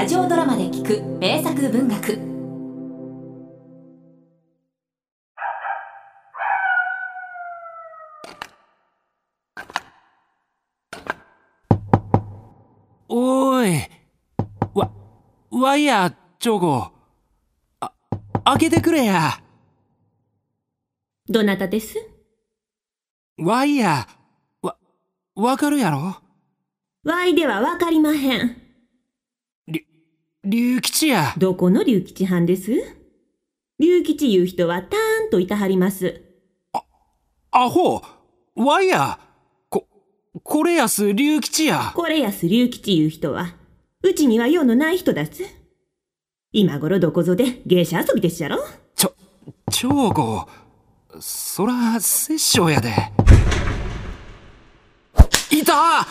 ラジオドラマで聞く名作文学。 おーい、わいや、長子。開けてくれや。 どなたです？ わいや、わかるやろ？ わいではわかりまへん。 龍吉や。 どこの龍吉はんです？龍吉いう人はたーんといたはります。 アホ、わいや。これやす龍吉や。 これやす龍吉いう人は、うちには用のない人だす。今頃どこぞで芸者遊びでっしゃろ？ 長子、そら殺生やで。いた！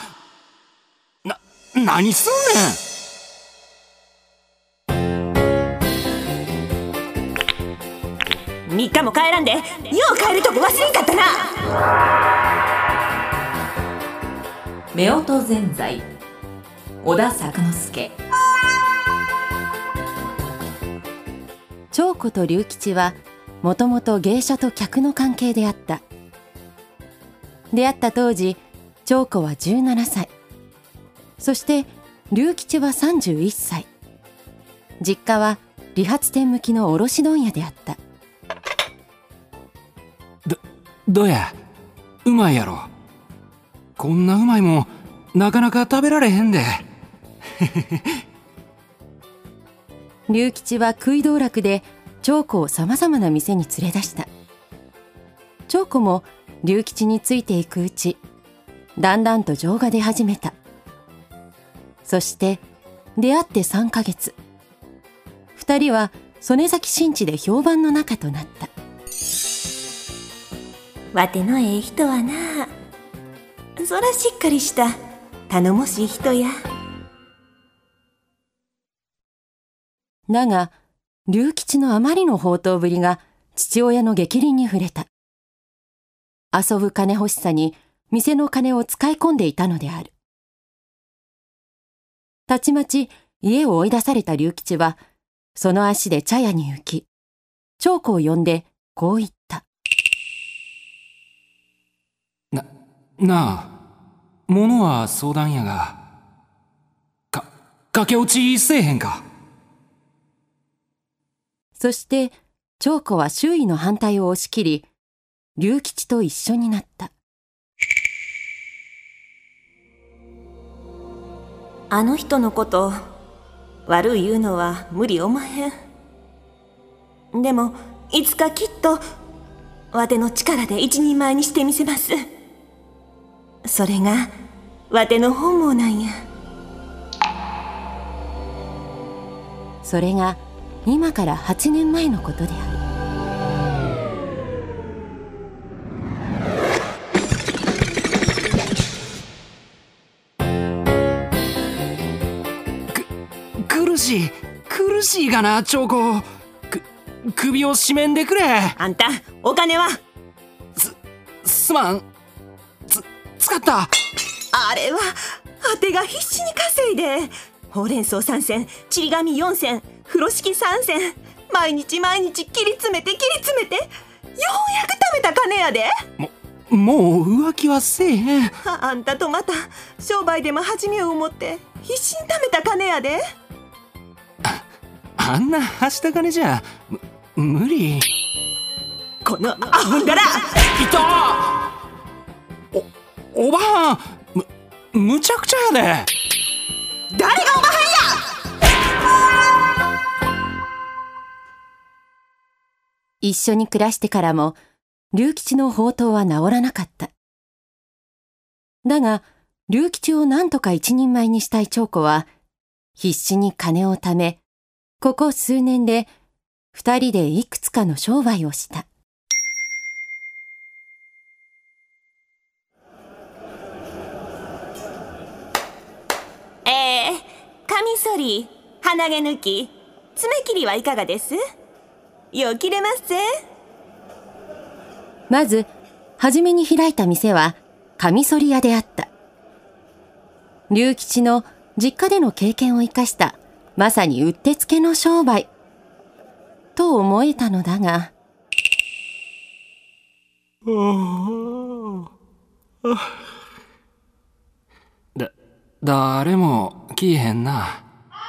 何すんねん。3日も帰らんで、よう帰るとこ忘れんかったな。 夫婦善哉、小田作之助。 長子と龍吉はもともと芸者と客の関係であった。出会った当時、長子は17歳、そして龍吉は31歳。実家は理髪店向きの卸問屋であった。 どや、うまいやろ。こんなうまいもんなかなか食べられへんで。 龍吉は食い道楽で長子をさまざまな店に連れ出した。長子も龍吉についていくうち、だんだんと情が出始めた。そして出会って3ヶ月、2人は曽根崎新地で評判の仲となった。 わてのええ人はな、そらしっかりした頼もしい人や。 だが龍吉のあまりの放蕩ぶりが父親の逆鱗に触れた。遊ぶ金欲しさに店の金を使い込んでいたのである。たちまち家を追い出された龍吉はその足で茶屋に行き、長子を呼んでこう言った。 なあ、物は相談やが、駆け落ちせえへんか。 そして長子は周囲の反対を押し切り、龍吉と一緒になった。 あの人のこと悪い言うのは無理おまへん。でもいつかきっとわての力で一人前にしてみせます。それがわての本望なんや。 それが今から8年前のことである。苦しいがな、長子。首を絞めんでくれ。 あんたお金は？ すまん。使った。 あれはあてが必死に稼いで、ほうれん草3銭、ちり紙4銭、風呂敷3銭、毎日切り詰めてようやく貯めた金やで。 もう浮気はせえへん。 あんたとまた商売でも始めよう思って必死に貯めた金やで。 あんなはした金じゃ無理。 このアホんだら。 いた！おばはん、むちゃくちゃやで。 誰がおばはんや！ 一緒に暮らしてからも龍吉の放蕩は治らなかった。だが龍吉を何とか一人前にしたい長子は必死に金を貯め、ここ数年で2人でいくつかの商売をした。 カミソリ、鼻毛抜き、爪切りはいかがです？よう切れますぜ。 まず初めに開いた店はカミソリ屋であった。龍吉の実家での経験を生かしたまさにうってつけの商売と思えたのだが、 誰も来いへんな。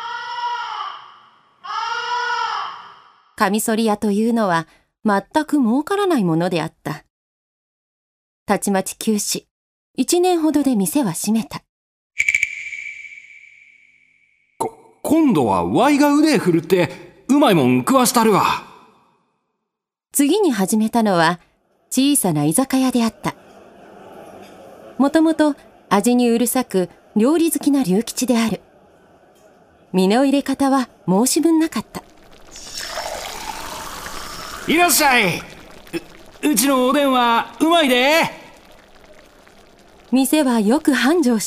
カミソリ屋というのは全く儲からないものであった。たちまち休止、1年ほどで店は閉めた。 今度はワイが腕振るってうまいもん食わしたるわ。 次に始めたのは小さな居酒屋であった。もともと味にうるさく料理好きな龍吉である。身の入れ方は申し分なかった。 いらっしゃい。うちのおでんはうまいで。 店はよく繁盛した。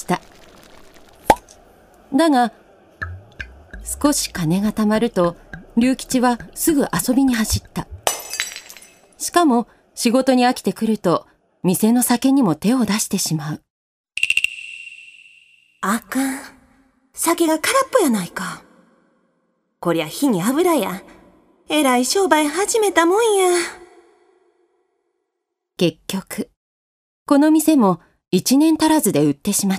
だが少し金が貯まると龍吉はすぐ遊びに走った。しかも仕事に飽きてくると店の酒にも手を出してしまう。 あかん。酒が空っぽやないか。こりゃ火に油や。えらい商売始めたもんや。 結局この店も1年足らずで売ってしまった。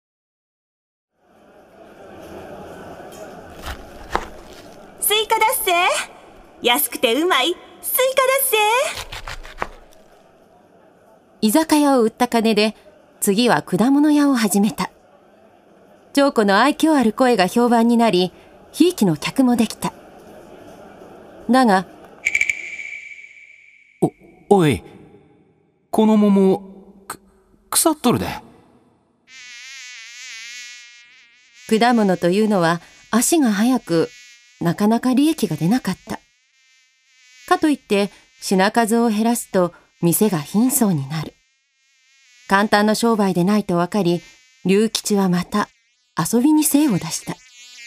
スイカだっせ。安くてうまいスイカだっせ。 居酒屋を売った金で次は果物屋を始めた。長子の愛嬌ある声が評判になり、ひいきの客もできた。だが、 おい、この桃腐っとるで。 果物というのは足が速く、なかなか利益が出なかった。かといって品数を減らすと店が貧相になる。簡単な商売でないと分かり、龍吉はまた遊びに精を出した。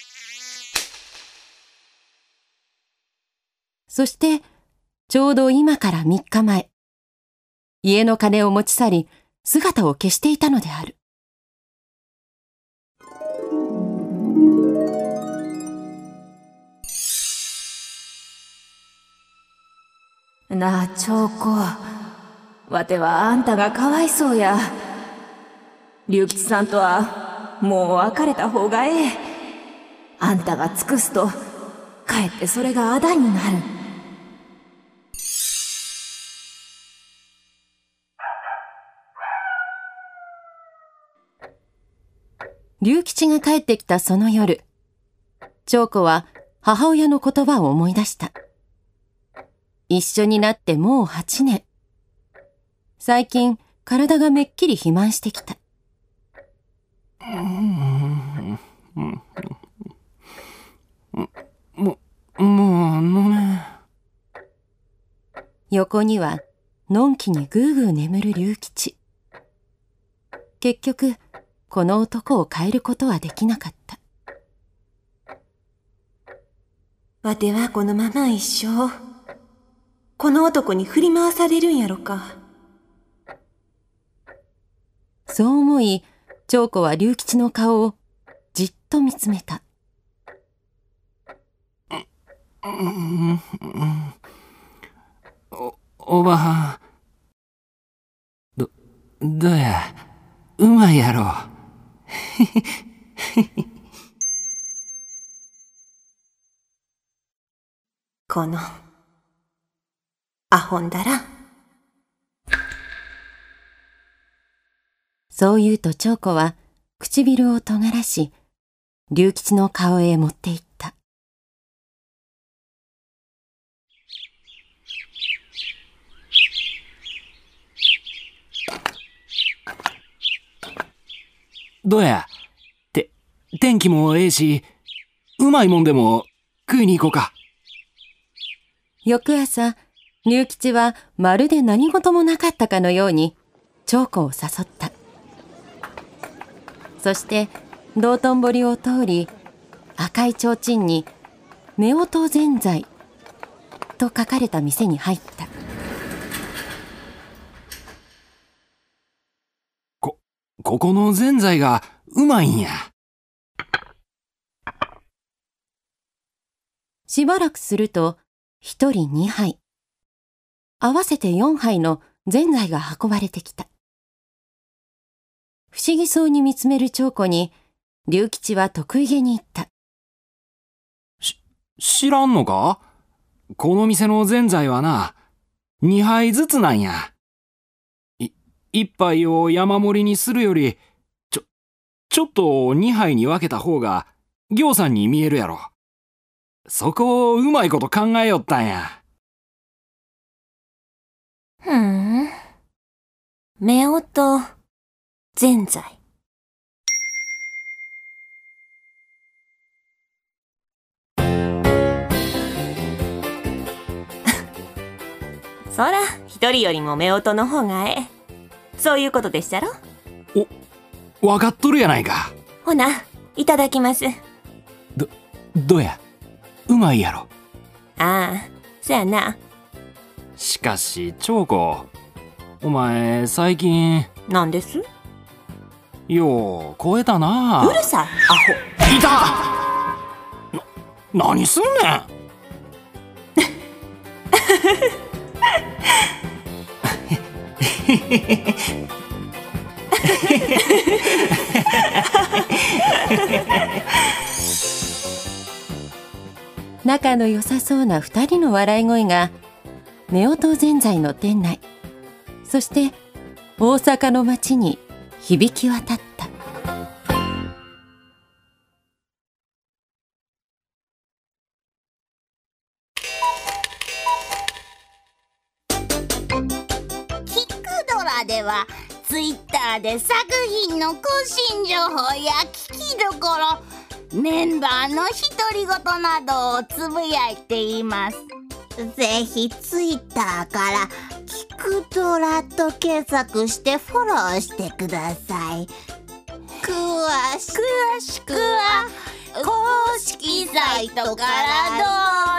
そしてちょうど今から3日前、家の金を持ち去り姿を消していたのである。 なあ長子、わてはあんたがかわいそうや。龍吉さんとはもう別れた方がええ。あんたが尽くすとかえってそれがあだになる。 龍吉が帰ってきたその夜、長子は母親の言葉を思い出した。一緒になってもう8年。最近体がめっきり肥満してきた。 もう飲め。 横にはのんきにぐうぐう眠る龍吉。結局この男を変えることはできなかった。 わてはこのまま一生この男に振り回されるんやろか。 そう思い、長子は龍吉の顔をじっと見つめた。 おばはん、どや、うまいやろ。 このアホんだら。 そう言うと長子は唇を尖らし、龍吉の顔へ持っていった。 どや、天気もええし、うまいもんでも食いに行こうか。 翌朝、龍吉はまるで何事もなかったかのように長子を誘った。そして道頓堀を通り、赤い提灯に夫婦ぜんざいと書かれた店に入った。 ここのぜんざいがうまいんや。 しばらくすると、一人2杯。合わせて4杯のぜんざいが運ばれてきた。不思議そうに見つめる長子に、龍吉は得意げに言った。 知らんのか？この店のぜんざいはな、2杯ずつなんや。1杯を山盛りにするより、ちょっと2杯に分けた方が、ぎょうさんに見えるやろ。そこをうまいこと考えよったんや。 夫婦ぜんざい。そら、一人よりも夫婦の方がええ。そういうことでしたろ？ わかっとるやないか。 ほな、いただきます。 どや、うまいやろ。 ああ、そやな。 しかし、長子、お前、最近。 なんです？ よう、超えたな。 うるさい、アホ。 いた！何すんねん。 仲の良さそうな2人の笑い声が夫婦ぜんざいの店内、そして大阪の街に響き渡った。 キクドラではツイッターで作品の更新情報や聞きどころ、メンバーの独り言などをつぶやいています。ぜひツイッターからキクドラと検索してフォローしてください。詳しくは公式サイトからどうぞ。